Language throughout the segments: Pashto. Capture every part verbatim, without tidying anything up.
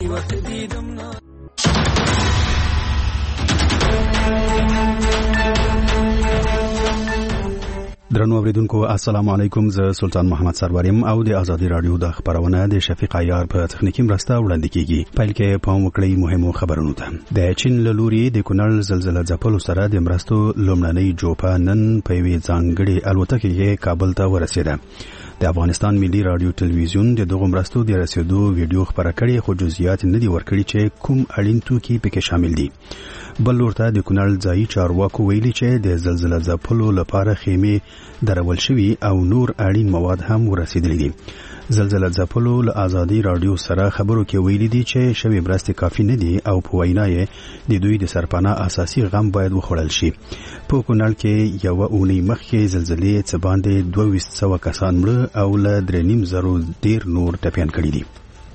درنو اوریدونکو السلام علیکم، زه سلطان محمد سروریم او د ازادي رادیو د خبرونه د شفیق عیار په تخنیکی مرسته وړاندې کیږي. پیل کې پام وکړئ مهمو خبرونو ته. د چین له لوري د کونړ زلزلې ځپلو سره د مرستو لومړنۍ جوپه نن په یوې ځانګړې الوتکې کې کابل ته ورسېده. د افغانستان ملي رادیو تلویزیون د دغه مرستو د رسیدو ویډیو خبره کړې، خو جزئیات نه دي ورکړي چې کوم اړین توکي پکې شامل دي. بل لورته د کونړ ځایي چارواکو ویلي چې د زلزلې ځپلو لپاره خیمې درول شوي او نور اړین مواد هم ورسېدلي دي. زلزلې ځپلو له ازادي رادیو سره خبرو کې ویلي دي چې شوی مرستې کافي نه دي او په وینا یې د دوی د سرپناه اساسي غم باید وخوړل شي. په کونړ کې یو اونۍ مخکې زلزلې څه باندې دوه ویشت سوه کسان مړه او له درې نیم زرو ډیر نور ټپیان کړي دي.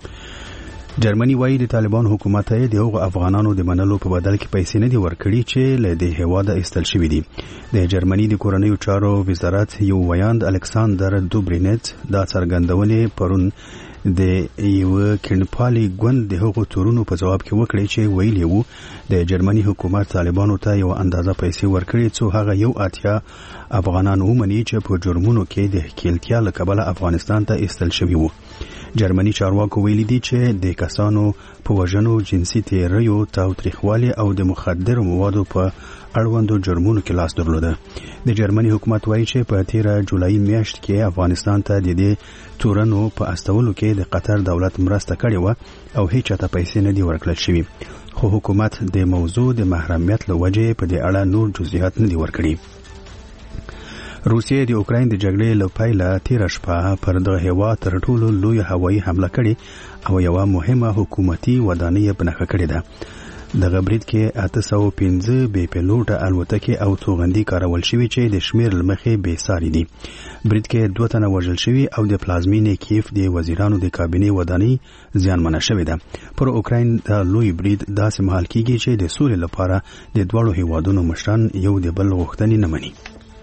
جرمني وايي د طالبان حکومت یې د هغو افغانانو د منلو په بدل کې پیسې نه دي ورکړي چې له دې هیواده ایستل شوي دي. د جرمني د کورنیو چارو وزارت یو ویاند الکساندر دوبرینټ دا څرګندونې پرون د یو کڼپالي ګوند د هغو تورونو په جواب کې وکړي چې ویلي وو د جرمني حکومت طالبانو ته یو اندازه پیسې ورکړي څو هغه یو اتیا افغانان ومني چې په جرمونو کې د ښکیلتیا له کبله افغانستان ته ایستل شوي وو. جرمني چارواکو ویلي دي چې د کسانو په وژنو، جنسي تیریو، تاوتریخوالي او د مخدرو موادو په اړوندو جرمونو کې لاس درلوده. د جرمني حکومت وایي چې په تیره جولای میاشت کې افغانستان ته د دې تورنو په استولو کې د قطر دولت مرسته کړې وه او هیڅ چاته پیسې نه دي ورکړل شوي، خو حکومت د موضوع د محرمیت له وجې په دې اړه نور جزئیات نه دي ورکړي. روسیې د اوکراین د جګړې له پیله تیره شپه پر دغه هیواد تر ټولو لوی هوایي حمله کړې او یوه مهمه حکومتي ودانۍ یې په نښه کړې ده. دغه برید کې اته سوه پنځه بې پیلوټه الوتکې او توغندي کارول شوي چې د شمېر له مخې بې ساري دي. برید کې دوه تنه وژل شوي او د پلازمینې کیف د وزیرانو د کابینې ودانۍ زیانمنه شوې ده. پر اوکراین د لوی برید داسې مهال کیږي چې د سولې لپاره د دواړو هیوادونو مشران یو د بل غوښتنې نه مني.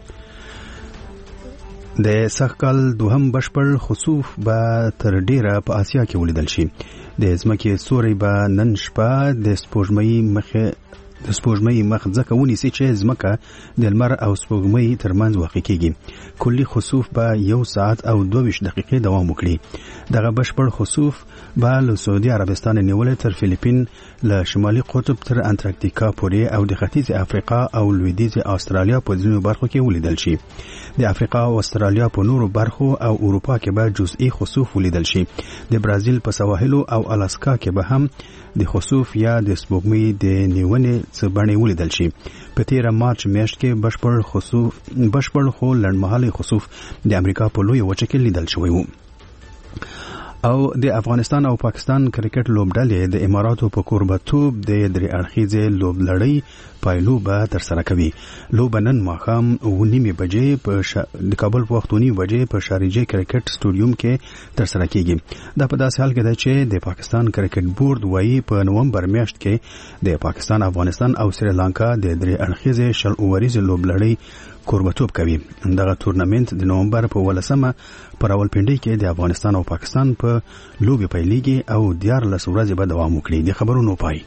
د سږکال دوهم بشپړ خسوف به تر ډیره په آسیا کې ولیدل شي. د ځمکې سوري به نن شپه د سپوږمۍ مخه د سپوږمۍ مخ ځکه ونیسي چې ځمکه د لمر او سپوږمۍ ترمنځ واقع کیږي. کلي خسوف به یو ساعت او دوه ویشت دقیقې دوام وکړي. دغه بشپړ خسوف به له سعودي عربستان نیولې تر فلیپین، له شمالي قطب تر انټارکټیکا پورې او د ختیځ افریقا او لویدیځ استرالیا په ځینو برخو کې ولیدل شي. د افریقا او استرالیا په نورو برخو او اروپا کې به جزئي خسوف ولیدل شي. د برازیل په سواحلو او الاسکا کې به هم د خسوف یا د سپوږمۍ د نیونې څه بڼې ولیدل شي. په تیره مارچ میاشت کې بشپړ خسوف بشپړ خو لنډمهالی خسوف د امریکا په لویه وچه کې لیدل شوی و. او د افغانستان او پاکستان کرکټ لوبډلې د اماراتو په کوربتوب د درې اړخیزې لوبلړۍ پایلوبه ترسره کوي. لوبه نن ماښام اوه نیمې بجې په شا... د کابل په وخت اوه نیمې بجې په شارجه کرکټ سټوډیوم کې ترسره کیږي. دا په داسې حال کې ده چې د پاکستان کرکټ بورډ وایي په نومبر میاشت کې د پاکستان، افغانستان او سریلانکا د درې اړخیزې شل اووریزې لوبلړۍ کوربتوب کوي. دغه تورنمنت د نومبر په ولسمه په راولپنډي کې د افغانستان او پاکستان په لوبې پیلېږي او دیارلس ورځې به دوام وکړي. د خبرونو پای.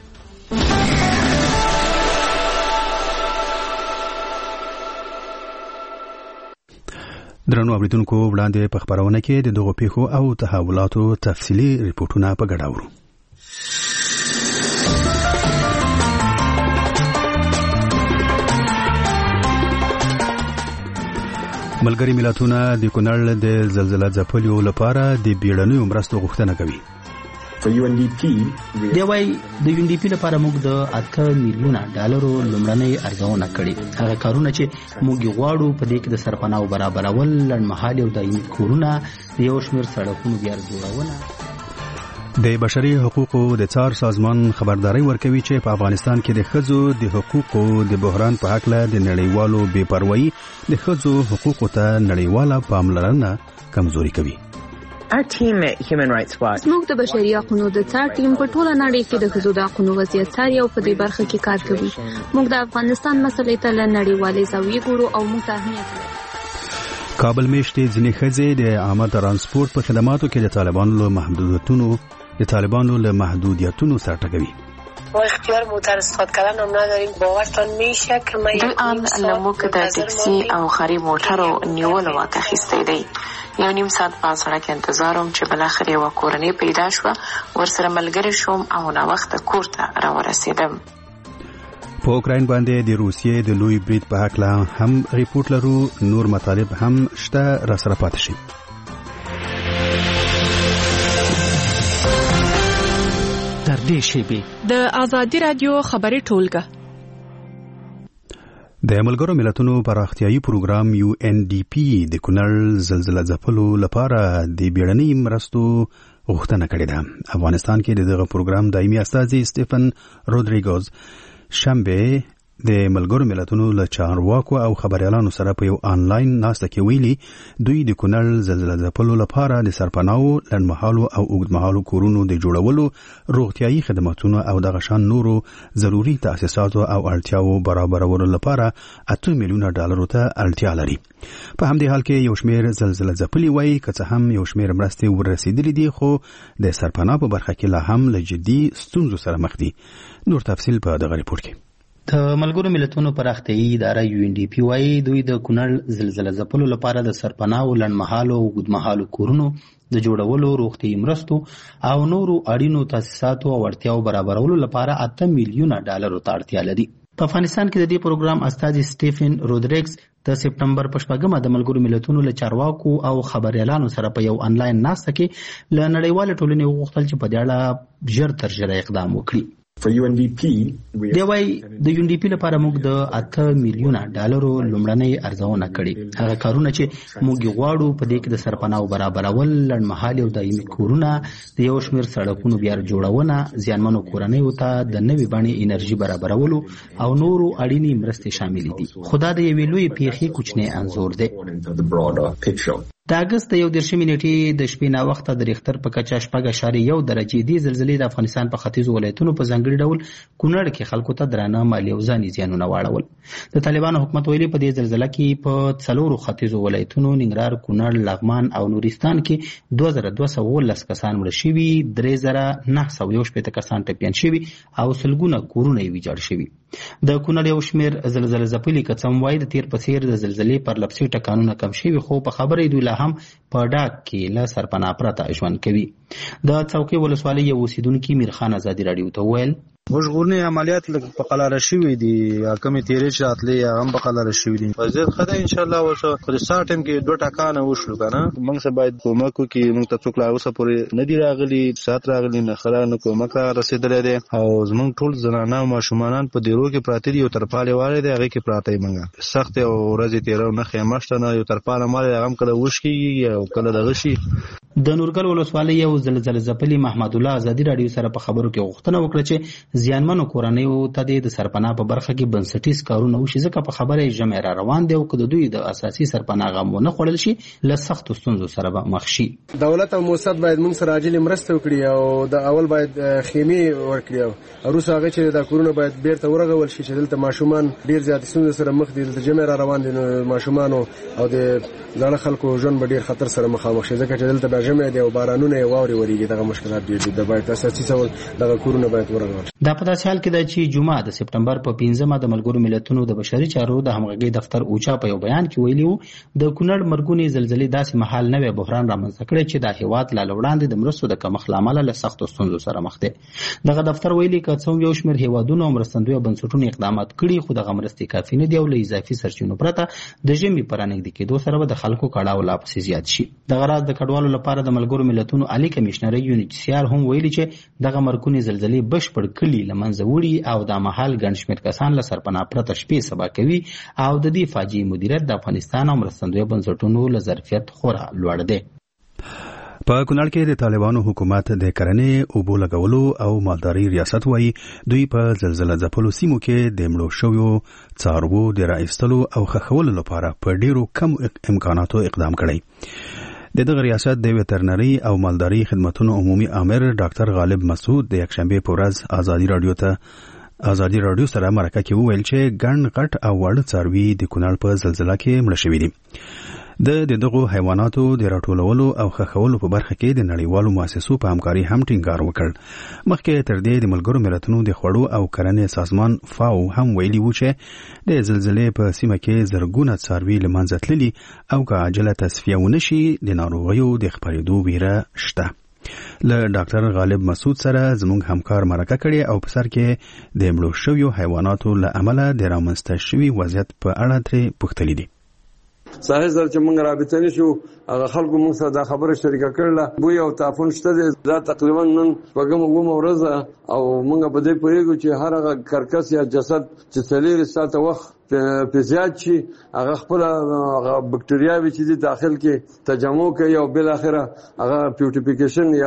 درنو اوریدونکو، وړاندې په خبرونه کې د دغو پیښو او تحولاتو تفصیلي ریپورتونه په ګډه اورو. ملګري ملتونه د کونړ د زلزلې ځپلو لپاره د بیړنیو مرستو غوښتنه کوي. دی وايي د یو ان ډي پی لپاره موږ د اته میلیونه ډالرو لومړنۍ ارزونه کړې. هغه کارونه چې موږ غواړو په دې کې د سرپناو برابرول، لنډمهالي او دایمي کورونه، د یو شمېر سړکونو بیا جوړونه. د بشري حقوقو د څار سازمان خبرداري ورکوي چې په افغانستان کې د ښځو د حقوقو د بحران په حق له د نړیوالو بې پروايي د ښځو حقوقو ته نړیواله پاملرنه کمزوري کوي. Our team at Human Rights Watch موږ د بشري حقوقو د څار ټیم په ټوله نړۍ کې د ښځو د حقوقو وضعیت څاري او په دې برخه کې کار کوي. موږ د افغانستان مسلې ته له نړیوالې زاویې ګورو او موږ ته اهمیت لري. کابل میشتې ځینې ښځې د عامه ترانسپورت په خدماتو کې د طالبانو له محدودیتونو د طالبانو له محدودیتونو سره ټکوي. ما اختیار موتر استفاده کردن هم نداریم. باورتان میشه که ما دوی آن لموک د ټکسي او خري موټرو نیولو واک اخیستی دی. یو نیم ساعت په سړک انتظار وم چې بلاخره یوه کورنۍ پیدا شوه، ورسره ملګری شوم او ناوخته کور ته راورسېدم. په اوکراین باندې د روسیې د لوی برید په هکله هم ریپورت لرو. نور مطالب هم شته، را سره پاتې شي. تر دې شیبې د آزادي رادیو خبري ټولګه د ملګرو ملتونو پراختیايي پروګرام یو ان ډي پی د کونړ زلزلې ځپلو لپاره د بیړنۍ مرستو غوښتنه کړې ده. افغانستان کې دغه پروګرام دایمي استازي سټيفن رودریګوز شنبه د ملګرو ملتونو له چارواکو او خبريالانو سره په یو آنلاین ناسته کې ویلي دوی د کونړ زلزلې ځپلو لپاره د سرپناو لنډمهالو او اوږدمهالو کورونو د جوړولو، روغتيایي خدماتونو او دغه شان نورو ضروري تاسیساتو او اړتیاو برابرولو لپاره اته میلیونه ډالرو ته اړتیا لري. په همدې حال کې یو شمېر زلزلې ځپلي وایي که څه هم یو شمېر مرستې ورسېدلې دي، خو د سرپناه په برخه کې لا هم له جدي ستونزو سره مخ دي. نور تفصیل په دغه ریپورت کې. د ملګرو ملتونو پراختیايي اداره یو ان ډي پی وايي دوی د کونړ زلزلې ځپلو لپاره د سرپناو لنډمهالو او اوږدمهالو کورونو د جوړولو، روغتیایي مرستو او نورو اړینو تاسیساتو او اړتیاو برابرولو لپاره اته میلیونه ډالرو ته اړتیا لري. په افغانستان کې د دې پروګرام استازي سټيفن رودریګز د سپټمبر په شپږمه د ملګرو ملتونو له چارواکو او خبريالانو سره په یو آنلاین ناسته کې له نړیوال ټولنې وغوښتل چې په دې اړه ژر تر ژره اقدام وکړي. دی وايي د یو ان ډي پی لپاره موږ د اته میلیونه ډالرو لومړنۍ ارزونه کړې. هغه کارونه چې موږ غواړو په دې کې د سرپناو برابرول، لنډمهالي او دایمي کورونه، د یو شمېر سړکونو بیا جوړونه، زیانمنو کورنیو ته د نوې بڼې انرژي برابرولو او نورو اړینې مرستې شاملې دي. خو دا د یوې لویې پیښې کوچنی انځور دی. د اګست د یو دېرشمې نیټې د شپې ناوخته د ریختر په کچه شپږ اعشاریه یو درجې دې زلزلې د افغانستان په ختیځو ولایتونو په ځانګړي ډول کونړ کې خلکو ته درانه مالي او ځاني زیانونه واړول. د طالبانو حکومت ویلي په دې زلزله کې په څلورو ختیځو ولایتونو ننګرهار، کونړ، لغمان او نورستان کې دوه زره دوه سوه اوولس کسان مړه شوي، درې زره نهه سوه یو شپېته کسان ټپیان شوي او سلګونه کورونه یې ویجاړ شوي. د کونړ یو شمېر زلزلې ځپلي که څه هم وایي د تیر په څېر د زلزلې پرلپسې ټکانونه کم شوي، خو په خبره دوی هم په ډاک کې له سرپناه پرته ژوند کوي. د څوکۍ ولسوالۍ یو اوسیدونکي میرخان ازادي راډیو ته وویل موږ غورني عملیات لږ په قلاره شوي دي، کمې تیرې چې راتلې هم په قلاره شوي دي. وضعیت ښه دی انشاءالله. اوس خو د سهار ټایم کې دوه ټکانه وشول که نه، موږ څه باید کومک وکړي. موږ ته څوک لا اوسه پورې نه دي راغلي، ساعت راغلي نه ښه نه کومک را رسېدلی دی. او زموږ ټول زنانه او ماشومانان په دیرو کې پراته دي. یو ترپال یې والی دی، هغې کې پراته یې موږ سختې او ورځې تېره او نښې یې شته نه. یو ترپال هم والی دی، هغه هم کله وش کېږي او کله دغه شي. د نورګل ولسوالۍ یو زلزلې ځپلي محمد الله ازادي راډیو سره په خبرو کې غوښتنه وکړه چې زیانمنو کورنیو ته د سرپناه په برخه کې بنسټیز کارونه وشي، ځکه په خبره یې ژمی را روان دی او که د دوی د اساسي سرپناه غم ونه خوړل شي له سختو ستونزو سره به مخ شي. دولت او موسسات باید موږ سره عاجلې مرسته وکړي او د اول باید خیمې ورکړي او وروسته هغه چې دا کورونه باید بیرته ورغول شي چې دلته ماشومان ډېر زیاتې ستونزو سره مخ دي. دلته ژمی را روان دي، نو ماشومانو او د زاړه خلکو ژوند به ډېر خطر سره مخامخ شي، ځکه چې دلته دا ژمی دی او بارانونه یې واورې ورېږي. دغه مشکلات ډېر دي. د باید اساسي ډول دغه کورونه باید ورغول شي. دا په داسې حال کې ده چې جمعه د سپټمبر په پنځمه د ملګرو ملتونو د بشري چارو د همغږۍ دفتر اوچا په یو بیان کې ویلي وو د کونړ مرګونې زلزلې داسې مهال نوی بحران رامنځته کړی چې دا هېواد لا له وړاندې د مرستو د کمښت له امله له سختو ستونزو سره مخ دی. دغه دفتر ویلي که څه هم یو شمېر هېوادونو او مرستندویه بنسټونو اقدامات کړي، خو دغه مرستې کافي نه دي او له اضافي سرچینو پرته د ژمي په رانږدې کېدو سره به د خلکو کړاو لا پسې زیات شي. دغه راز د کډوالو لپاره د ملګرو ملتونو عالي کمیشنر یو ان ایچ سی آر هم ویلي چې دغه مرګونې زلزلې بشپړ کلي له منځه وړي او دا مهال ګڼ شمېر کسان له سرپناه پرته شپې سبا کوي او د دې فاجعې مدیریت د افغانستان او مرستندویه بنسټونو له ظرفیت خورا لوړ دی. په کونړ کې د طالبانو حکومت د کرنې، اوبو لګولو او مالدارۍ ریاست وایي دوی په زلزلې ځپلو سیمو کې د مړو شویو څاروو د راایستلو او ښخولو لپاره په ډیرو کم امکاناتو اقدام کړی. د دغه ریاست د وترنري او مالدارۍ خدماتو عمومي امر ډاکټر غالب مسعود د یکشنبه په ورځ ازادي راډیو ته ازادي راډیو سره مرکه کې وویل چې ګڼ غټ او وړ څاروي د کونړ په زلزلې کې مړه شوي دي. د دغو حیواناتو د راټولولو او ښخولو په برخه کې د نړیوالو مؤسسو په همکاري هم ټینګار وکړ. مخکې تر دې د ملګرو ملتونو د خوړو او کرنې سازمان فاو هم ویلي و چې د زلزلې په سیمه کې زرګونه څاروي له منځه تللي او که عاجله تصفیه ونه شي د ناروغیو د خپرېدو ویره شته. له ډاکټر غالب مسعود سره زموږ همکار مرکه کړې او په سر کې د مړو شویو حیواناتو له امله د رامنځته شوي وضعیت په اړه ترې پوښتلي دي. صحیح سره چې موږ رابطه نشو هغه خلکو موږ سره دا خبره شریکه کړله بوی او تعفن شته دی. دا تقریبا نن شپږمه اوومه ورځ او موږ په دې پوهېږو چې هر هغه کرکس یا جسد چې څلېرې ساعته وخت په زیات شي هغه خپله بکټریاوې چې دي داخل کې تجمع کوي او بالاخره هغه پیوټیفیکیشن یا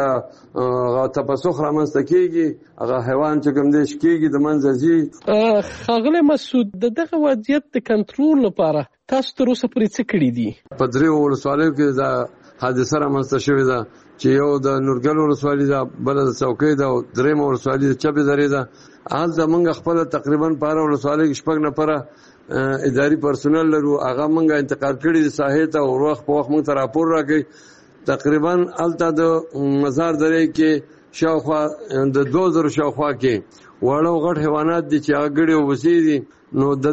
تپسخ رامنځته کېږي هغه حیوان چې کوم دی شکېږي د منځه ځي. ښاغلی مسعود د دغه وضعیت د کنټرول لپاره تاسو تر اوسه پورې څه کړي دي؟ په دریو ولسوالیو کې دا حادثه رامنځته شوې ده چې یو د نورګل ولسوالي ده بله د څوکۍ ده او درېیمه ولسوالي د چپې درې ده. هلته موږ خپله تقریبا په هره ولسوالۍ کې شپږ نفره اداري پرسونل لرو هغه موږ انتقال کړي دي ساحې ته او وخت په وخت موږ ته راپور راکوي. تقریبا هلته د مزار درې کې شاوخوا د دوه زرو شاوخوا کې واړه او غټ حیوانات دي چې هغه ګړې او وسې دي. نو د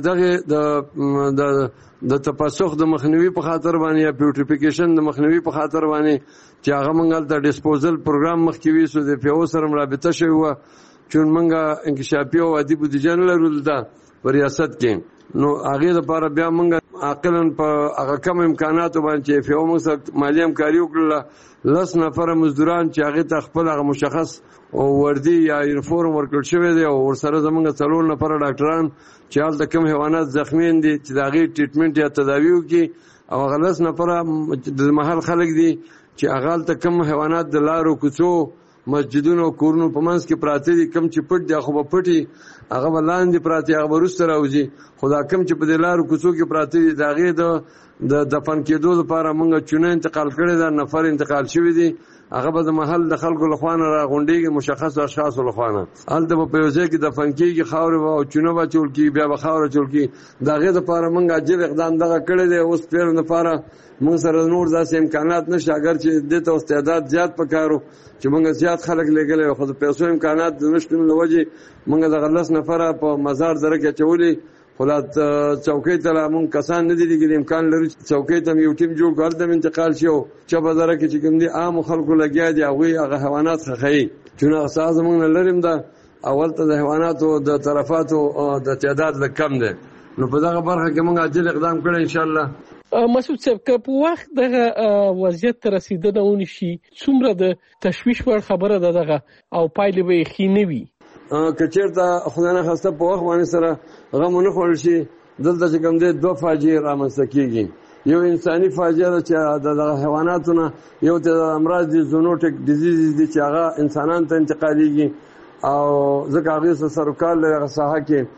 دغه د د تپسخ د مخنیوي په خاطر باندې یا پیوټریفیکیشن د مخنیوي په خاطر باندې چې هغه موږ هلته ډسپوزل پروګرام مخکې ویسو د پیو سره رابطه شوې وه چون موږ انکشافي او عادي بودیجه نه لرو دلته په ریاست کې. نو هغې دپاره بیا موږ عاقلا په هغه کم امکاناتو باندې چې پیو موږ سره مالي همکاري وکړله لس نفره مزدوران چې هغې ته خپل هغه مشخص وردي یا یونیفورم ورکړل شوی دی او ورسره زموږ څلور نفره ډاکټران چې هلته کوم حیوانات زخمي دي چې د هغې ټریټمنټ یا تداوي وکړي او هغه لس نفره د محل خلک دي چې هغه هلته کوم حیوانات د لارو کوڅو مسجدونو او کورونو په منځ کې پراته دي کوم چې پټ دي خو به پټي هغه به لاندې پراته هغه به وروسته راوځي خو دا کوم چې په دې لارو کوڅو کې پراته دي د هغې د د دفن کېدو لپاره موږ چونه انتقال کړې ده نفر انتقال شوي دي هغه به د محل د خلکو له خوا نه راغونډېږي مشخصو اشخاصو له خوا نه هلته به په یو ځای کې دفن کېږي خاورې به او چونه به اچول کېږي بیا به خاوره اچول کېږي د هغې دپاره موږ عجیب اقدام دغه کړی دی. اوس پیرو دپاره موږ سره نور داسې امکانات نشته اگر چې دې ته استعداد زیات پکار و چې موږ زیات خلک لېږلی خو د پیسو امکانات د نشتون له وجې موږ دغه لس نفره په مزار دره کې اچولي خو لا څوکۍ ته لا موږ کسان نه دي لېږلي امکان لرو چې څوکۍ ته یو ټیم جوړ کړو هلته انتقال شي او چپه دره کې چې کوم دي عامو خلکو لګیا دي هغوی هغه حیوانات ښخوي چون هغه ساحه زموږ نه لرې ده او هلته د حیواناتو د تلفاتو د تعداد لږ کم دی. نو په دغه برخه کې موږ عاجل اقدام کړی انشاءالله. مسعود صاحب که په وخت دغه وضعیت ته رسېدنه ونشي څومره د تشویش وړ خبره ده دغه او پایلې به یې ښې نه وي؟ که چېرته خدای نخواسته په وخت باندې سره غم ونه خوړل شي دلته چې کوم دی دوه فاجعې رامنځته کېږي. یو انساني فاجعه ده چې د دغه حیواناتو نه یو ته امراض دي زونوټیک ډیزیز دي چې هغه انسانانو ته انتقالېږي او ځکه هغې سره سروکار لري هغه ساحه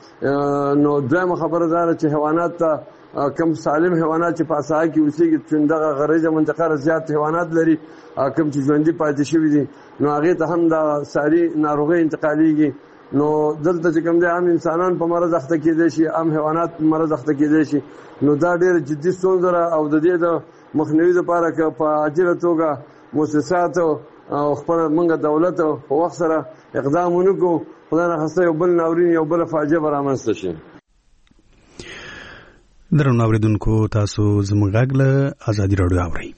کې. نو دویمه خبره دا ده چې حیوانات ته کم سالم حیوانات چې په ساحه کې اوسېږي چون دغه غریزه منطقه زیات حیوانات لري کم چې ژوندي پاتې شوي دي نو هغې ته هم د ساري ناروغۍ انتقالېږي. نو دلته چې کوم دی عام انسانان په مرض اخته کېدی شي عام حیوانات په مرض اخته کېدی شي نو دا ډېره جدي ستونزه ده او د دې د مخنیوي دپاره که په عاجله توګه مؤسسات او خپله موږ دولت په وخت سره اقدام ونه کړو خدای نخواسته یو بل ناورین یو بله فاجعه به رامنځته شي. درنو اورېدونکو تاسو زموږ غږ له ازادي راډیو اورئ.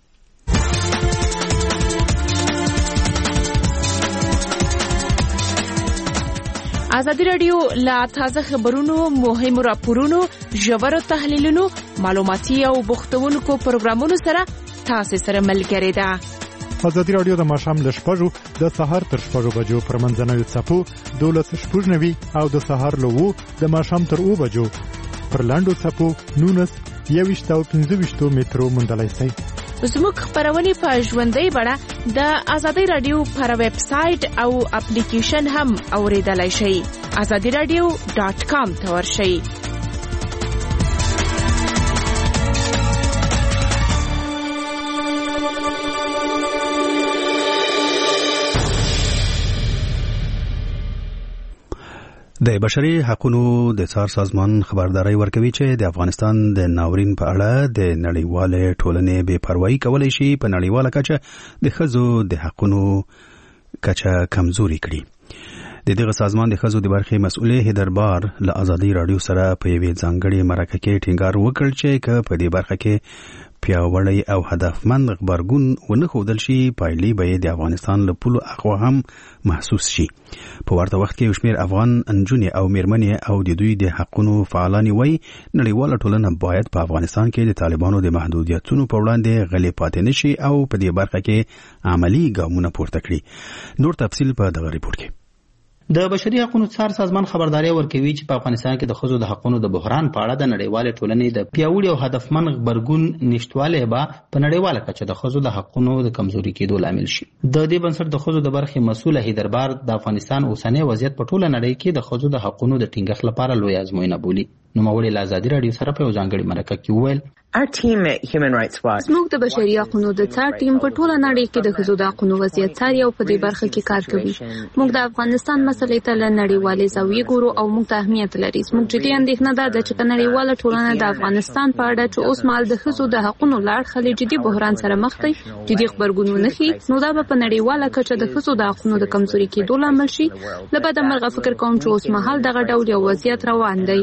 ازادي راډیو لا تازه خبرونو مهمو راپورونو ژورو تحلیلونو معلوماتي او بوختونکو پروګرامونو سره تاسو سره ملګری ده. ازادي راډیو د ماښام له شپږو د سهار تر شپږو بجو پر منځنوي څپو دولس شپږ نوي او د سهار له اوو د ماښام تر اوو بجو پر لاندو څپو نونس یوویشت او پنځه ویشتو مترو موندلی شئ. زموږ خپرونې په ژوندۍ بڼه د ازادي راډیو پر ویب سایټ او اپلیکیشن هم اوریدلای شئ. ازادي راډیو ډاټ کام ته ورشئ. د بشري حقوقو د څار سازمان خبرداري ورکوي چې د افغانستان د ناورین په اړه د نړیوال ټولنې بې پروايي کولای شي په نړیواله کچه د ښځو د حقوقو کچه کمزوري کړي. د دغه سازمان د ښځو د برخې مسؤل هیدربار له ازادي رادیو سره په یوې ځانګړې مرکه کې ټینګار وکړ چې که په دې برخه کې پیاوړی او هدفمند غبرګون ونه ښودل شي پایلې به د افغانستان له پولو اخوا هم محسوس شي. په ورته وخت کې یو شمېر افغان نجونې او میرمنې او د دوی د حقونو فعالان وایي نړیواله ټولنه باید په افغانستان کې د طالبانو د محدودیتونو په وړاندې غلې پاتې نشي او په دې برخه کې عملی ګامونه پورته کړي. نور تفصیل په دغه ریپورت کې. د بشري حقوقو څار سازمان خبرداري ورکوي چې په افغانستان کې د ښځو د حقوقو د بحران په اړه د نړیوال ټولنې د پیاوړي او هدفمند غبرګون نشټواله به په نړیواله کچه د ښځو د حقوقو د کمزوري کېدو لامل شي. د دې بنسټ د ښځو د برخې مسؤل هیدربار د افغانستان اوسنی وضعیت په ټوله نړۍ کې د ښځو د حقوقو د ټینګښت لپاره لوی ازموینه بولي. نوموړي له ازادي رادیو سره په یو ځانګړي مرکه کې وویل Our team at Human Rights Watch زموږ د بشري حقوقو د څار ټیم په ټوله نړۍ کې د ښځو د حقوقو وضعیت څاري او په دې برخه کې کار کوي. موږ د افغانستان مسلې ته له نړیوالې زاویې ګورو او موږ ته اهمیت لري. موږ جدي اندېښنه ده چې په نړیواله ټولنه د افغانستان په اړه چې اوس مهال د ښځو د حقوقو لاړ خلي جدي بحران سره مخ دي جدي خبرګون ونه خي نو دا په نړیواله کچه د ښځو د حقوقو د کمزوري کېدو لامل شي. لبد مرغه فکر کوم چې اوس مهال دغه ډول یو وضعیت روان دی.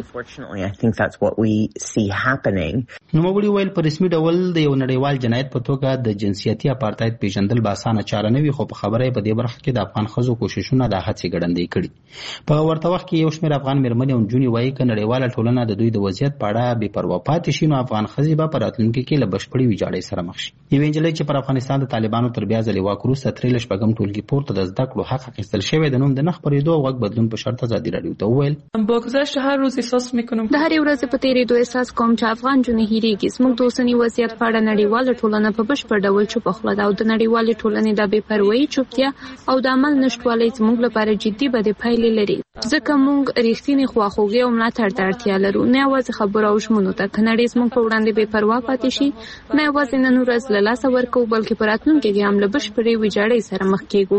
نوموړي ویل په رسمي ډول د یو نړیوال جنایت په توګه د جنسیتي اپارټاید پیژندل به اسانه چاره نه وي خو په خبره په دې برخه کې د افغان ښځو کوششونه د هڅې ګړندۍ کړي. په ورته وخت کې یو شمېر افغان میرمنې او نجونې وایي که نړیواله ټولنه د دوی د وضعیت په اړه بې پروا پاتې شي نو افغان ښځې به په راتلونکي کې له بشپړې ویجاړۍ سره مخ شي. یوې نجلۍ چې پر افغانستان د طالبانو تر بیا ځلې واک وروسته ترې له شپږم ټولګي پورته د زده کړو حق اخیستل شوی د نوم د نه خپرېدو او غږ بدلون په شرط ازادي رادیو ته وویل با گذشت هر روز احساس میکنم د هرې ورځې په تېرېدو احساس کوم چې افغان نجونې هېرېږي. زموږ د اوسني وضعیت په اړه نړیواله ټولنه په بشپړ ډول چوپه خوله ده او د نړیوالې ټولنې د بې پروایي چوپتیا او د عمل نشتوالی زموږ لپاره جدي بدې پایلې لري ځکه موږ رښتینې خواخوږي او ملاتړ ته اړتیا لرو نه یوازې خبرو او ژمنو ته. که نړۍ زموږ په وړاندې بې پروا پاتې شي نه یوازې نن ورځ له لاسه ورکوو بلکې په راتلونکي کې هم له بشپړې ویجاړۍ سره مخ کېږو.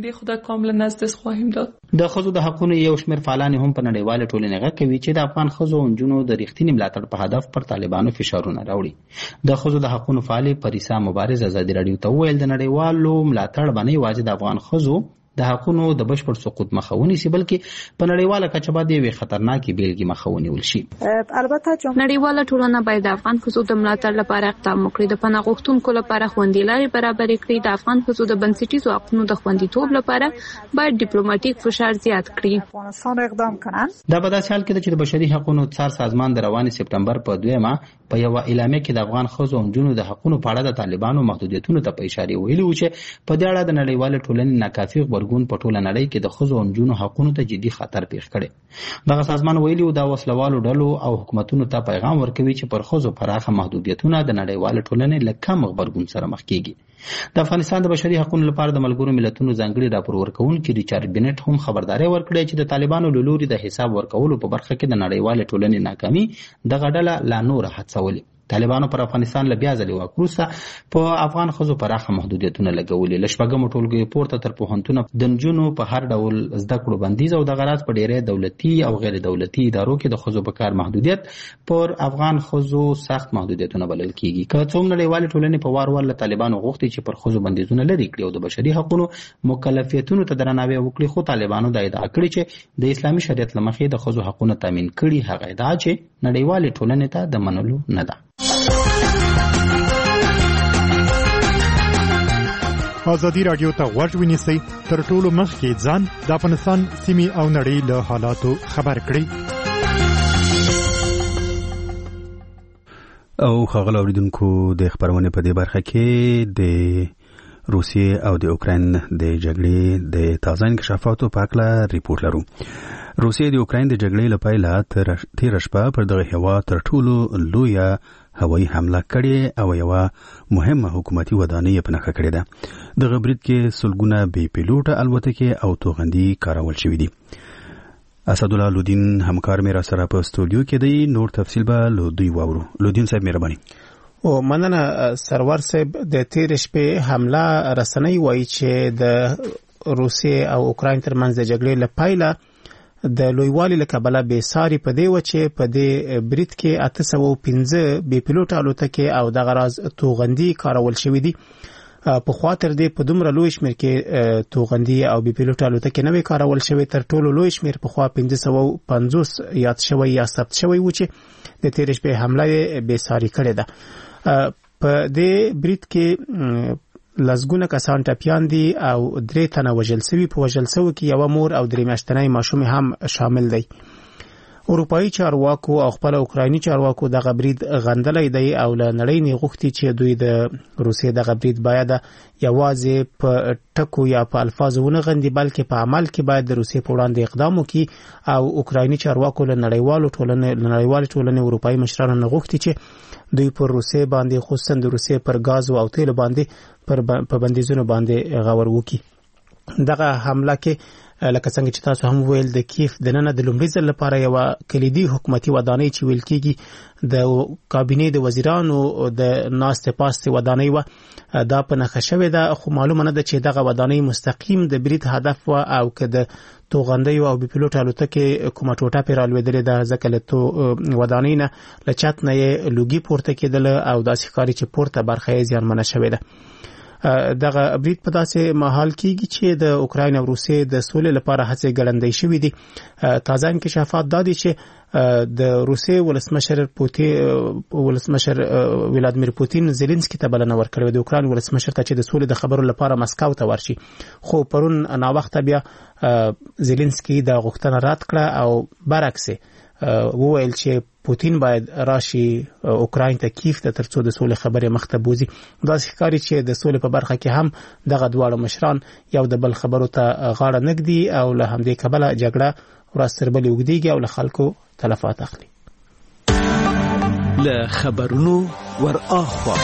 د ښځو د حقوقو یو شمېر فعالان هم په نړیواله ټولنه غږ کوي چې د افغان ښځو او نجونو د رښتینې ملاتړ په هدف پر طالبانو فشارونه راوړي. د ښځو د حقوقو فعال پریسا مبارز ازادي رادیو ته وویل د نړیوالو ملاتړ باندې یوازې د افغان ښځو د حقوقو د بشپړ سقوط مخه ونیسي بلکې په نړیواله کچه باندې یوې خطرناکې بیلګې مخه ونیول شي. البته نړیواله ټولنه باید د افغان ښځو د ملاتړ لپاره اقدام وکړي. د پناه غوښتونکو لپاره خوندي لارې برابر کړي. د افغان ښځو د بنسټیزو حقوقو د خوندیتوب لپاره باید ډیپلوماټیک فشار زیات کړي. دا په داسې حال کې چې د بشري حقوقو څار سازمان د روانې سپټمبر په دویمه په یو اعلامیه کې د افغان ښځو او نجونو د حقوقو په اړه د طالبانو محدودیتونو ته په اشاره ویلي و چې په دې اړه د نړیواله ټولنې ناکافي غبرګون په ټوله نړۍ کې د ښځو او نجونو حقوقو ته جدي خطر پیښ کړي. دغه سازمان ویلي و د وسلوالو ډلو او حکومتونو ته پیغام ورکوي چې پر ښځو پراخه محدودیتونه د نړیواله ټولنې له کم غبرګون سره مخ کیږي. د افغانستان د بشري حقوقو لپاره د ملګرو ملتونو ځانګړي راپور ورکوونکي ریچارډ بینټ هم خبرداري ورکړې چې د طالبانو له لوري د حساب ورکولو په برخه کې د نړیواله ټولنې ناکامي دغه ډله لا نور هڅولې. طالبانو پر افغانستان له بیا ځلې واک وروسته په افغان ښځو پراخه محدودیتونه لګولي. له شپږمو ټولګیو پورته تر پوهنتونه د نجونو په هر ډول زده کړو بندیز او د غرض په ډیری دولتي او غیر دولتي ادارو کې د ښځو په کار محدودیت پر افغان ښځو سخت محدودیتونه بلل کیږي. که څوم نړیوالې ټولنې په وار وار له طالبانو غوښتي چې پر ښځو بندیزونه لرې کړي او د بشري حقوقو مکلفیتونو ته درناوی وکړي خو طالبانو دا ادعا کړې چې د اسلامي شریعت له مخې د ښځو حقوقو تامین کړي. هغه ادعا چې نړیوالې ټولنې ته د منلو نه ده. ازادي رادیو ته غوږ ونیسئ تر ټولو مخکې ځان د افغانستان سیمې او نړۍ له حالاتو خبر کړئ. او ښاغلو اوریدونکو د خبرونه په دې برخه کې د روسیې او د اوکراین د جګړې د تازه انکشافاتو په اړه ریپورت لرو. روسیې د اوکراین د جګړې له پیله تېره شپه پر دغه هېواد تر ټولو لویه هوایي حمله کړې او یوه مهمه حکومتي ودانۍ په نښه کړې ده. دغه برید کې سلګونه بې پیلوټه الوتکې او توغندي کارول شوي دي. اسدالله لودین همکار مې را سره په استودیو کې دی. نور تفصیل به له دوی واورو. لودین صاحب مهرباني. او مننه سرور صاحب. د تېرې شپې حمله رسنۍ وایي چې د روسیې او اوکراین ترمنځ د جګړې له پیله د لویوالي له کبله بې ساري په دې و چې په دې برید کې اته سوه او پنځه بې پیلوټه الوتکې او دغه راز توغندي کارول شوي دي. په خاطر دې په دومره لوی شمېر کې توغندي او بې پیلوټه الوتکې نه وي کارول شوي. تر ټولو لوی شمېر په خوا پنځه سوه او پنځوس یاد شوی یا ثبت شوی و چې د تېرې شپې حمله یې بې ساري کړې ده. په دې برید کې لسګونه کسان ټپیان دي او درې تنه وژل شوي. په وژل شوو کې یوه مور او درې میاشتنی ماشوم هم شامل دی. اروپایي چارواکو او خپل اوکرایني چارواکو دغه برید غندلی دی او له نړۍ نه غوښتي چې دوی د روسیې دغه برید باید یوازې په ټکو یا په الفاظو ونه غندي بلکې په عمل کې باید د روسیې په وړاندې اقدام وکړي. او اوکرایني چارواکو له نړیوالو ټولنې له نړیوالې ټولنې اروپایي مشرانو نه غوښتي چې دوی پر روسیې باندې خصوصا د روسیې پر غاز او تیل باندې پر په بندیزونو باندې غور وکړي. دغه حمله کې لکه څنګه چې تاسو هم ویل د کیف د نن د لومړي ځل لپاره یو کلیدي حکومتي ودانۍ چې ویل کېږي د کابینې د وزیرانو د ناستې پاستې ودانۍ و دا په نښه شوې ده. خو معلومه نه ده چې دغه ودانۍ مستقیم د برید هدف و او که د توغندیو او بې پیلوټه الوتکې کومه ټوټه پرې رالوېدلې ده ځکه له ودانۍ نه له چت نه یې لوګي پورته کېدله او داسې ښکاري چې پورته برخه یې زیانمنه شوې ده. دغه برید په داسې مهال کېږي چې د اوکراین او روسیې د سولې لپاره هڅې ګړندۍ شوې دي. تازه انکشافات دا دي چې د روسیې ولسمشر پوتین ولسمشر ولادیمیر پوتین زيلنسکي ته بلنه ورکړې د اوکراین ولسمشر ته چې د سولې د خبرو لپاره مسکو ته ورشي. خو پرون نا وخت بیا زيلنسکي د غوښتنه رد کړه او برعکس وویل چې پوتین باید راشي اوکراین ته کیف ته ترڅو د سولې خبرې مخته بوزي. دا ښکاري چې د سولې په برخه کې هم دغه دواړه مشران یو د بل خبرو ته غاړه نږدي او له همدې کبله جګړه ورځ تر بلې اوږدېږي او له خلکو تلفات اخلي. له خبرونو ور اخوا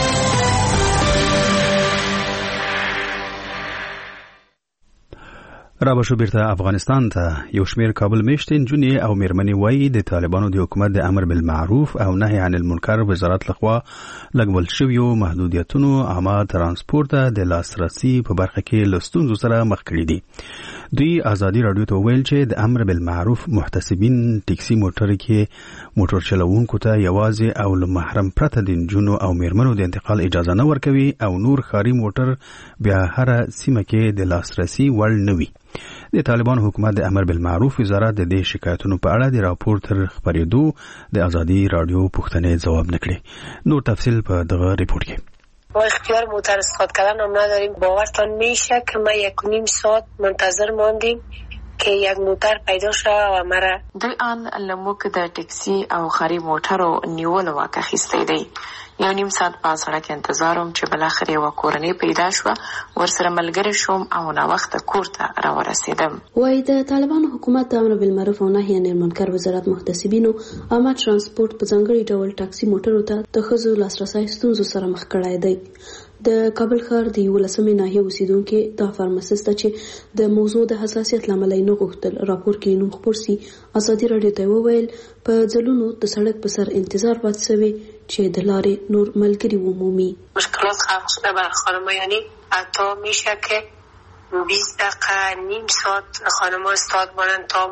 را بشو بیرته افغانستان ته. یو شمیر کابل میشتې نجونې او میرمنې وایي د طالبانو د حکومت د امر بالمعروف او نهي عن المنکر وزارت لخوا لګول شویو محدودیتونو عامه ترانسپورت د لاسرسي په برخه کې له ستونزو سره مخ کړي دي. دوی ازادي رادیو ته ویل چې د امر بالمعروف محتسبین ټیکسي موټر کې موټر چلوونکو ته یوازې او له محرم پرته د نجونو او میرمنو د انتقال اجازه نه ورکوي او نور خاري موټر بیا هر سیمه کې د لاسرسي وړ نه وي. د طالبانو حکومت د امر بالمعروف وزارت د دې شکایتونو په اړه د راپور تر خبرېدو د ازادي رادیو پوښتنې جواب نکړي. نور تفصیل په دغه ریپورت کې. ما اختیار موتر استفاده کردن هم نداریم. باورتان میشه که ما یک و نیم ساعت منتظر ماندیم که یک موټر پیدا شو او مره دوی ان لموک د ټکسي او خاري موټرو نیول واقع خسته دی. یو نیم ساعت په سړک انتظاروم چې بل اخر یو کورنۍ پیدا شو ورسره ملګری شوم او نا وخت کور ته را ورسېدم. وای د طالبانو حکومت د امر بالمعروف او نهي عن المنکر وزارت محتسبینو عامه ترانسپورت په ځانګړي ډول ټاکسي موټرو ته د ښځو لاسرسي ستونزو سره مخ کړای دی. د کابل ښار د ولسمې ناحیې اوسیدونکو د فارماسیست چې د موضوع د حساسیت لامل نه غوښتل راپور کې نوم خبر سي ازادي رادیو ته وویل په ځلونو د سړک په سر انتظار پات سوي چې د لارې نور ملګری ومومي. مشکلات خلق شده بر خانم‌ها، یعنی حتی میشه که بیست دقیقه نیم ساعت خانم‌ها استاد بانن تا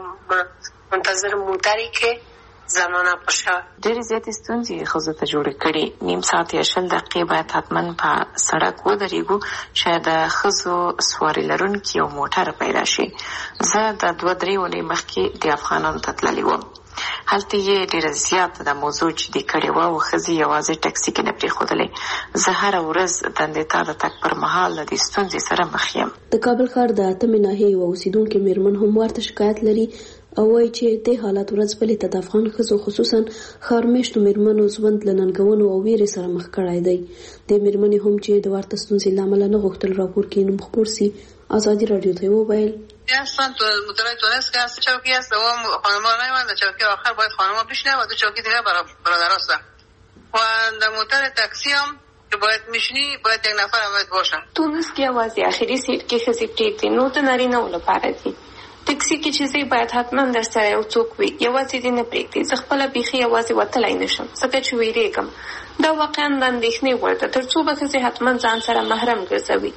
منتظر موټری که زنانه پشه. ډېرې زیاتې ستونزې ښځو ته جوړې کړي. نیم ساعت یا شل دقیقې باید حتما په سړک ودرېږو شاید د ښځو سواري لرونکي یو موټر پیدا شي. زه د دوه درې اونۍ مخکې د افغانانو ته تللې وم. هلته یې ډېره زیاته د موضوع جدي کړې وه او ښځې یوازې ټکسي کې نه پرېښودلې. زه هره ورځ دندې ته د تګ پر مهال د دې ستونزې سره مخ یم. د کابل ښار د اتمې ناحیې یوه اوسیدونکې مېرمن هم ورته شکایت لري او وایي چې دې حالت ورځ بلې ته د افغان ښځو خصوصا ښارمېشتو مېرمنو ژوند له ننګونو او ویرې سره مخ کړی دی. دې مېرمنې هم چې د ورته ستونزې له امله نه غوښتل راپور کې نوم خپور سي ازادي رادیو ته وویل اصلا تو متوجه که از چوکی است و خانم‌ها نمی‌ماند چوکی آخر باید خانم‌ها بشینه و دو چوکی دیگه برای برادر است و در موتر تاکسی هم که باید میشنی باید یک نفر هم باید باشه. تونس کې आवाज اخري سیټ کې خسي پریږدي نو ته نارینه ولپاره دي. ټکسي کې چې زی باید حتما در سره یو څوک وي یوازې دې نه پریږدي. زه خپل بيخي یوازې وتلای نشم ځکه چې ویریږم. دا واقعا د اندېښنې وړ ده ترڅو به ښځې حتما ځان سره محرم ګرځوي.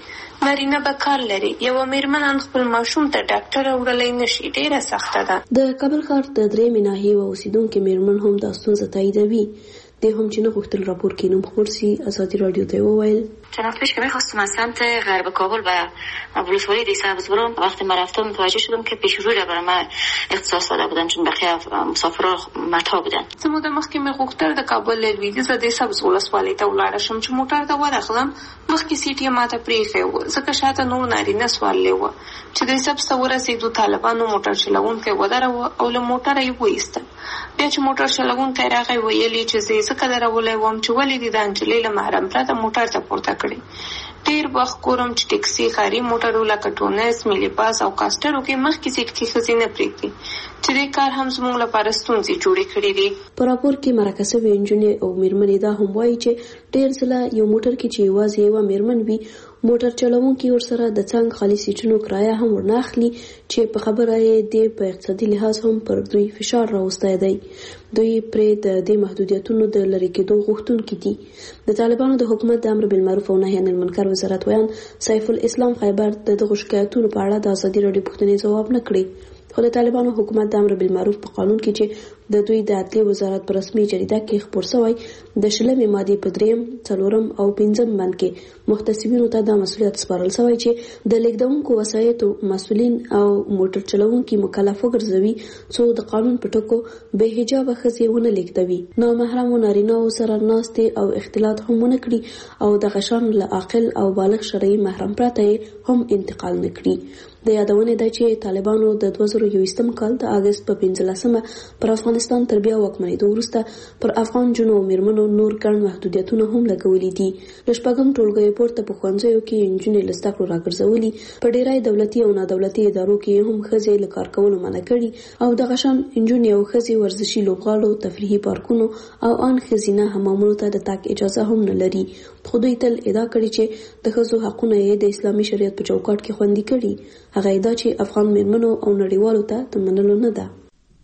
نارینه به کار لري، یوه میرمن خپل ماشوم ته ډاکټر وړلی نشي، ډیره سخته ده. د کابل ښار د درېیمې ناحیې یوه اوسېدونکې میرمن هم دا ستونزه تاییدوي. دی هم چې نه غوښتل راپور کې نوم خپور سي، ازادي رادیو ته وویل چند پیش که میخواستم از سمت غرب کابل به ولسوالی دی سبز برم. وقتی من رفتم متوجه شدم که پیش روی را برای من اختصاص داده بودن، چون بقیه مسافرها متا بودن. زمو د مخکې مې غوښتل د کابل لویدیځ د سبز ولسوالۍ ته ولاړه شم، چې موټر ته ورغلم مخکې سیټ یې ماته پرېښی و، ځکه شاته نور نارینه سوارلی وه. چې د سبز ته ورسېدو طالبانو موټر چلوونکی ودروه او له موټره یې وایسته. بیا چې موټر چلوونکی راغی ویلې چې زه یې ځکه درولی وم چې ولې دې د نجلۍ له محرم پرته موټر ته پورته کړی. ډېر وخت ګورم چې ټکسي، ښاري موټرو لکه ټونس، ملي باس او کاسټرو کې مخکې سیټ کې ښځې نه پرېږدي، چې دې کار هم زموږ لپاره ستونزې جوړې کړې دي. په راپور کې مرکه سوې نجونې او میرمنې دا هم وایي چې ډېر ځله یو موټر کې چې یوازې یوه میرمن وي، موټر چلوونکي ورسره د څنګ خالي سیټونو کرایه هم ورنه اخلي، چې په خبره یې دې په اقتصادي لحاظ هم پر دوی فشار راوستی دی. دوی پرې د دې محدودیتونو د لرې کېدو غوښتونکي دي. د طالبانو د حکومت د امر بالمعروف او نهي عن المنکر وزارت ویان سیف الاسلام خیبر د دغو شکایتونو په اړه د ازادي راډیو پوښتنې ځواب نه کړی. خو د طالبانو حکومت د امر بالمعروف په قانون کې چې د دوی د عدلیې وزارت په رسمي جریده کې خپور شوی، د شلمې مادې په دریم، څلورم او پنځم بند کې محتسبینو ته دا مسؤلیت سپارل شوی چې د لیږدونکو وسایطو مسؤلین او موټر چلوونکي مکلف وګرځوي څو د قانون په ټکو بې حجابه ښځې ونه لیږدوي، نامحرمو نارینه‌و سره ناستې او اختلاط هم ونه کړي او دغه شان له عاقل او بالغ شرعي محرم پرته هم انتقال نه کړي. د یادونې ده چې طالبانو د دوه زره یوویشتم کال د اګست په پنځلسمه پر افغانستان تر بیا واکمنېدو وروسته پر افغان جنو او میرمنو نور ګڼ محدودیتونه هم لګولي دي. له شپږم ټولګیو پورته په ښوونځیو کې نجونې له زده کړو راګرځولي، په ډېری دولتي او نادولتي ادارو کې هم ښځې له کار کولو منع کړي او دغه شان نجونې او ښځې ورزشي لوبغاړو، تفریحي پارکونو او ان ښځینه حمامونو ته د تګ اجازه هم نه لري. خو دوی تل ادعا کړې چې د ښځو حقونه یې د اسلامي شریعت په چوکاټ کې خوندي کړي. هغه ادعا چې افغان میرمنو او نړیوالو ته د منلو نه ده.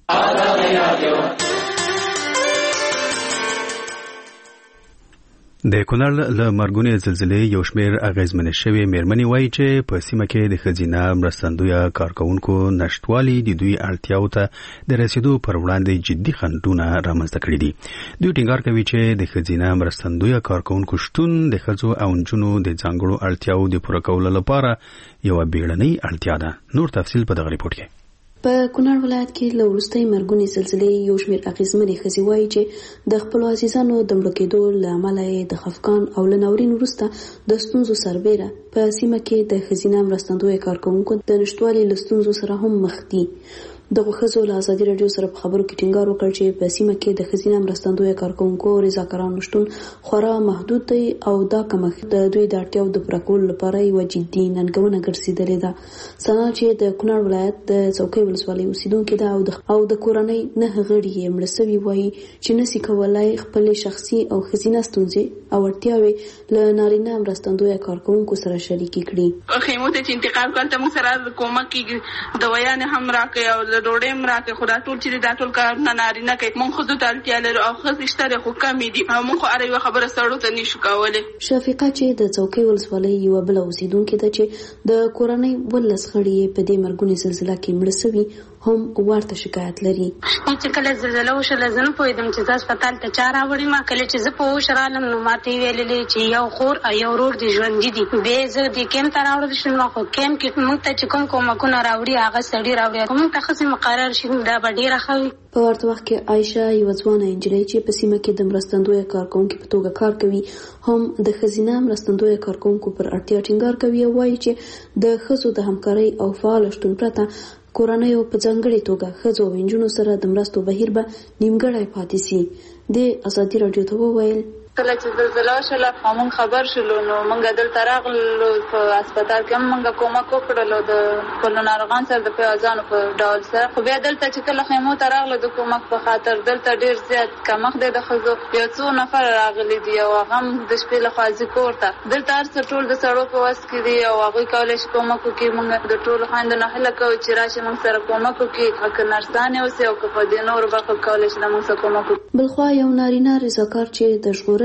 د کونړ له مرګونې زلزلې یو شمېر اغېزمنې شوې میرمنې وایي چې په سیمه کې د ښځینه مرستندویه کارکوونکو نشتوالي د دوی اړتیاو ته د رسیدو پر وړاندې جدي خنډونه رامنځته کړي دي. دوی ټینګار کوي چې د ښځینه مرستندویه کارکوونکو شتون د ښځو او نجونو د ځانګړو اړتیاو د پوره کولو لپاره یوه بیړنۍ اړتیا ده. نور تفصیل په دغه ریپورت کې. په کونړ ولایت کې له وروستۍ مرګونې زلزلې یو شمېر اغېزمنې ښځې وایي چې د خپلو عزیزانو د مړه کېدو له امله یې د خفګان او له ناورین وروسته د ستونزو سربیره په سیمه کې د ښځینه مرستندویه کارکوونکو د نشتوالي له ستونزو سره هم مخ دي. دغه ښځو له ازادي راډیو سره په خبرو کې ټینګار وکړ چې په سیمه کې د ښځینه مرستندویه کارکوونکو رضاکارانو شتون خورا محدود دی او دا کمښت د دوی د اړتیاو د پوره کولو لپاره یوه جدي ننګونه ګرځېدلې ده. سنا چې د کونړ ولایت د څوکۍ ولسوالۍ اوسېدونکې ده او د کورنۍ نهه غړي یې مړه سوي وایي چې نسي کولی خپلې شخصي او ښځینه ستونزې او اړتیاوې له نارینه مرستندویه کارکوونکو سره شریکې کړي. خیمو ته چې انتقال کول ته موږ سره کومک کېږي، دوايانې هم راکوي او ډوډۍ هم راکوي، خو دا ټول چې دا ټول کارونه نارینه کوي. موږ ښځو ته اړتیا لرو او ښځې شته خو کمې دي او موږ خو هره یوه خبره سړو ته نشو کولی. شفیقه چې د څوکۍ ولسوالۍ یوه بله اوسېدونکې ده چې د کورنۍ ولس غړي یې په دې مرګونې زلزله کې مړه سوي هم ورته شکایت لري. چې کله زلزله وشوله زه نه پوهېدم چې زه هسپتال ته چا راوړي ما. کله چې زه په هوښ رالم نو ماته یې ویلې چې یو خور او یو ورور دې ژوندي دي. بیا زه دې کیمپ ته راوړل شوم، خو کیمپ کې موږ ته چې کوم کومکونه راوړي هغه سړي راوړي، موږ ته ښځې مقرر شي دا به ډېره ښه وي. په ورته وخت کې عایشه یوه ځوانه نجلۍ چې په سیمه کې د مرستندویه کارکوونکي په توګه کار کوي هم د ښځینه مرستندویه کارکوونکو پر اړتیا ټینګار کوي او وایي چې د ښځو د همکارۍ او فعال شتون پرته کورنیو په ځانګړې توګه ښځو او نجونو سره د مرستو بهیر به نیمګړی پاتې سي. د ازادي راډیو ته وویل کله چې زلزله وشوله او موږ خبر شولو نو موږ دلته راغلو، په هسپتال کې هم موږ کومک وکړلو د خپلو ناروغانو سره د پیوازانو په ډول سره. خو بیا دلته چې کله خیمو ته راغلو د کومک په خاطر دلته ډېر زیات کمښت دی د ښځو. یو څو نفر راغلي دي او هغه هم د شپې لخوا ځي کور ته. دلته هر څه ټول د سړو په وس کې دي او هغوی کولی شي کومک وکړي. موږ د ټولو خویندو نه هیله کوو چې راشي موږ سره کومک وکړي، که نرسانې اوسي او که په دې نورو برخو کولی شي د موږ سره کومک وکړي. بلخوا یو نارینه رضاکار چې د ژغورنې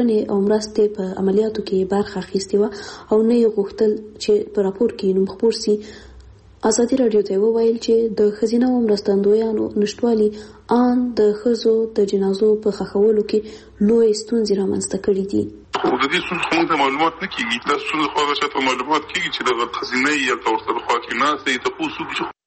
ژغورنې او مرستې په عملیاتو کې برخه اخیستې وه او نه یې غوښتل چې په راپور کې نوم خپور سي. ازادي راډیو ته وویل چې د ښځینه او مرستندویانو نشتوالي ان د ښځو د جنازو په ښخولو کې لوی ستونزې رامنځته کړي دي. خو د دې څه خو ته معلومات نه کیږي، دا څه خو هغه څه معلومات کیږي چې د خزینه یا تاسو په خوا کې نه سي ته پوسو